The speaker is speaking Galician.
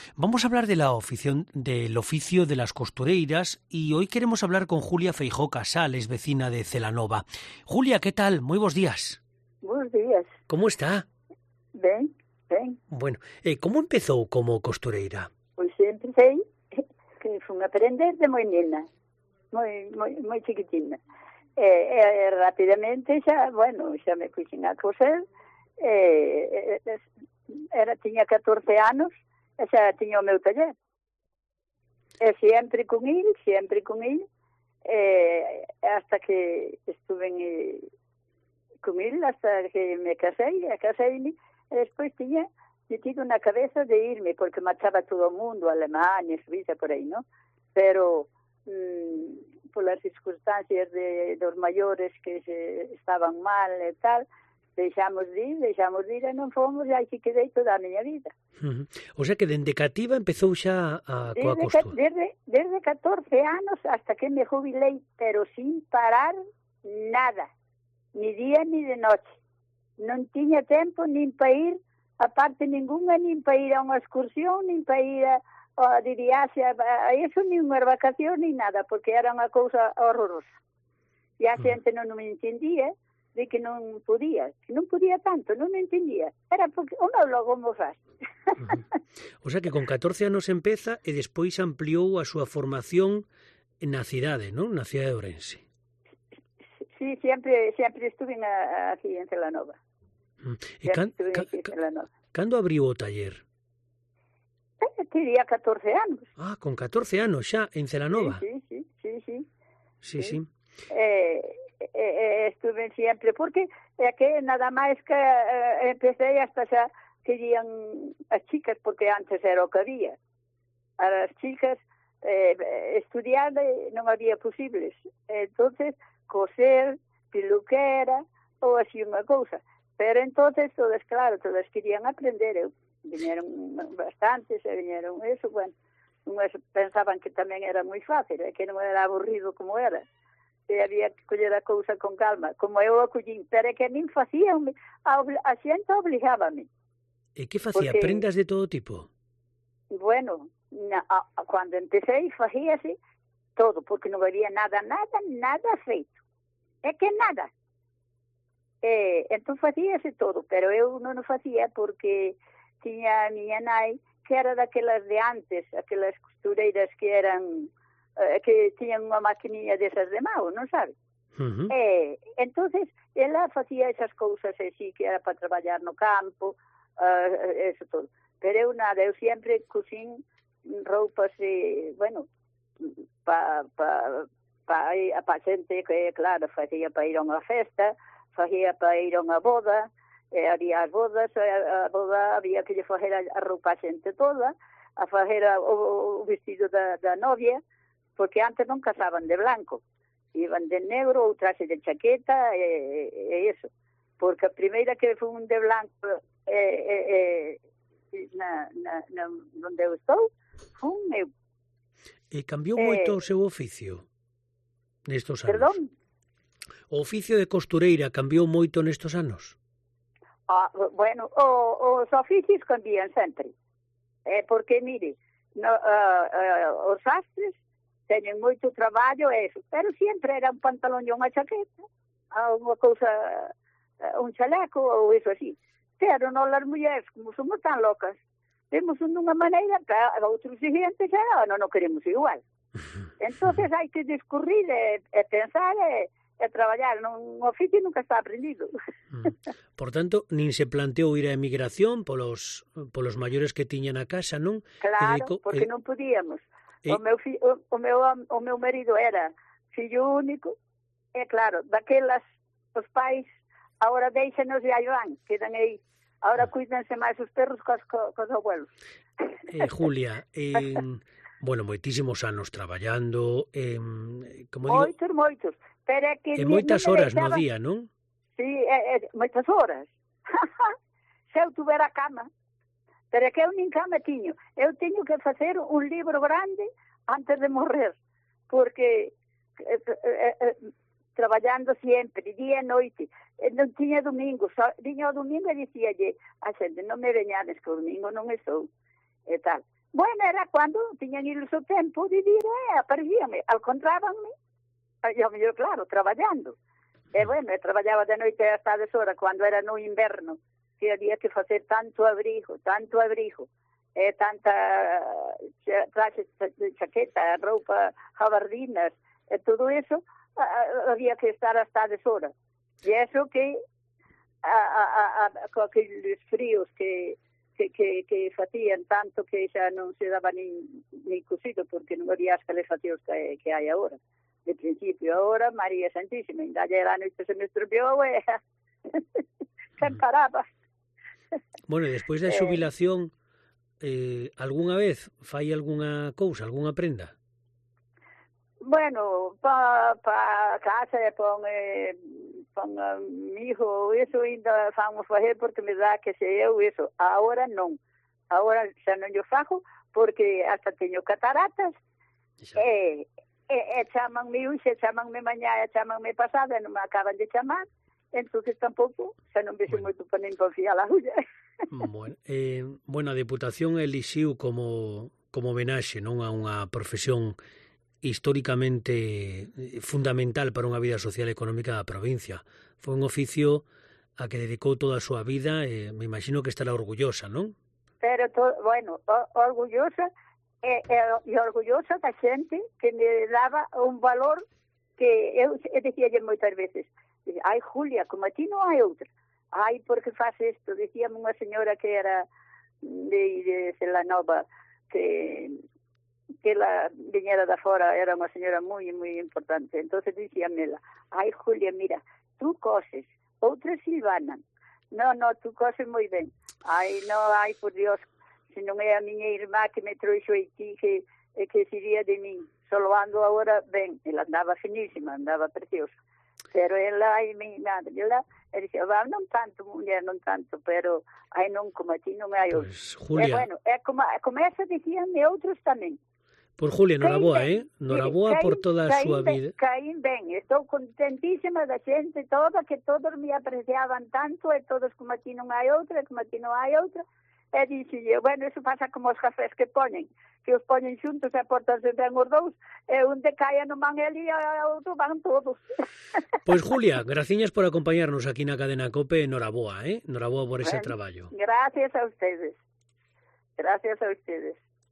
Vamos a hablar de del oficio de las costureiras y hoy queremos hablar con Julia Feijó Casal, vecina de Celanova. Julia, ¿qué tal? Muy buenos días. Buenos días. ¿Cómo está? Ben. Bueno, ¿cómo empezó como costureira? Pois empecé, que fui a aprender de moi nena, moi chiquitina. Rapidamente xa me puxen a coser, tiña 14 anos, e xa tiña o meu taller. E sempre con il, hasta que estuve con il, hasta que me caseime, e despois tiña tido na cabeza de irme, porque marchaba todo o mundo, Alemania, Suiza, por aí, ¿no? Pero polas circunstancias dos maiores que estaban mal e tal, deixamos de ir e non fomos, e aí que quedei toda a miña vida. O sea que dende cativa empezou xa coa costura. Desde 14 anos hasta que me jubilei, pero sin parar nada, ni día ni de noche. Non tiña tempo nin para ir a parte ninguna, nin para ir a unha excursión, nin para ir de viaxe a eso, nin unha vacación, nin nada, porque era unha cousa horrorosa. E a xente non me entendía de que non podía tanto, non me entendía. Era porque o meu logo mo faz. O sea que con 14 anos empeza e despois ampliou a súa formación na cidade, non? Na cidade de Ourense. Sí, sempre estuve aquí en Celanova. Cando abriu o taller? Tería 14 anos. Ah, con 14 anos xa, en Celanova. Sí. Estuve sempre, porque é que nada máis que empecé hasta xa querían as chicas, porque antes era o que había. As chicas estudiar non había posibles. Entonces, coser, peluquera, ou así unha cousa. Pero entonces todas querían aprender. Viñeron bastantes, viñeron eso, bueno, unhas pensaban que tamén era moi fácil, que non era aburrido como era. E había que coller a cousa con calma, como eu a collín, pero é que a min facían, a xente obligábame. E que facía? Porque, prendas de todo tipo? Bueno, cando empecé, facíase todo, porque non había nada feito. É que nada. Entón facíase todo, pero eu non o facía porque tiña a miña nai, que era daquelas de antes, aquelas costureiras que eran, que tiñan unha maquinilla desas de mao, non sabes? Entonces, ela facía esas cousas así, que era para traballar no campo, eso todo. Pero eu nada, eu sempre cosín roupas, bueno, pa xente que, claro, facía para ir a unha festa, facía para ir a unha boda, había as bodas, a boda había que lle facer a roupa a xente toda, a facer o vestido da novia, porque antes non casaban de blanco, iban de negro ou traxe de chaqueta e eso, porque a primeira que foi un de blanco onde eu estou, foi un eu. E cambiou moito o seu oficio nestos anos? Perdón? O oficio de costureira cambiou moito nestos anos? Bueno, os oficios cambian sempre. Porque, mire, os sastres teñen moito traballo, pero sempre era un pantalón e unha chaqueta, unha cousa, un chaleco ou eso así. Pero non as mulleres, como somos tan locas, temos unha maneira que a outros siguientes non queremos igual. Entonces hai que discurrir e pensar e traballar. Un oficio nunca está aprendido. Por tanto, nin se planteou ir a emigración polos maiores que tiñan a casa, non? Claro, porque non podíamos. O meu marido era fillo único, e claro, daquelas os pais agora deixanos e aí van, quedan aí. Agora cuídense máis os perros cos abuelos. Julia, bueno, moitísimos anos traballando, como digo... Moitos. Pero é que moitas horas no día, non? Sí, moitas horas. Se eu tuvera cama, pero é que eu nin cama tiño. Eu teño que facer un libro grande antes de morrer, porque traballando sempre, día e noite, non tiña domingo, viña o domingo e dicíalle a xente, non me veñades que o domingo non estou, e tal. Bueno, era cando tiñan ido o seu tempo de vida e aparecíanme, encontrábanme, e ao mellor, claro, traballando. E, bueno, traballaba de noite hasta a deshora, cando era no inverno, que había que facer tanto abrigo, e tanta traxe de chaqueta, roupa, jabardinas, e todo eso, había que estar hasta a deshora. E eso que, con aqueles fríos que facían tanto que xa non se daba ni cosido, porque non había as calefaccións que hai agora. De principio, agora, María Santísima, ainda ayer a noite se me estropeou e se paraba. Bueno, despois da xubilación, algunha vez fai algunha cousa, algunha prenda? Bueno, pa casa e pon mi hijo, eso ainda vamos fazer porque me dá que se eu eso. Agora non. Agora xa non yo fago porque hasta teño cataratas e chamanme hoxe, chamanme mañá e chamanme pasada e non me acaban de chamar. Entonces tampouco, xa non vexo moito para nin confiar a hulla. Bueno, a Deputación elixiu como homenaxe, non, a unha profesión históricamente fundamental para unha vida social e económica da provincia. Foi un oficio a que dedicou toda a súa vida e me imagino que estará orgullosa, non? Pero, bueno, orgullosa e orgullosa da xente que me daba un valor que eu dicíalle moitas veces. Ai, Julia, como a ti non hai outra. Ai, porque faz isto? Dicíame unha señora que era de Celanova, que la viñera da fora era unha señora moi, moi importante. Entonces dicíamela, ai, Julia, mira, tú coses, outras silvanan. No, tú coses moi ben. Ai, por Dios, se non é a miña irmá que me trouxo aquí, que sería de min. Solo ando agora ben. Ela andaba finísima, andaba preciosa. Pero ela, ai, nada, ela dicía, non tanto, muller, non tanto, pero ai, non, como a ti non hai outro. Pues, Julia... bueno, como esa dicíanme outros tamén. Por Julia, noraboa, noraboa por toda a súa vida. Caín ben, estou contentísima da xente toda, que todos me apreciaban tanto, e todos como a ti non hai outra, como a ti non hai outra. E dixille, bueno, eso pasa como os cafés que poñen, que os poñen xuntos e portanse ben os dous, e un de caia non van ali e outro van todos. Pois, Julia, graciñas por acompañarnos aquí na cadena COPE, noraboa, noraboa por ese traballo. Gracias a ustedes.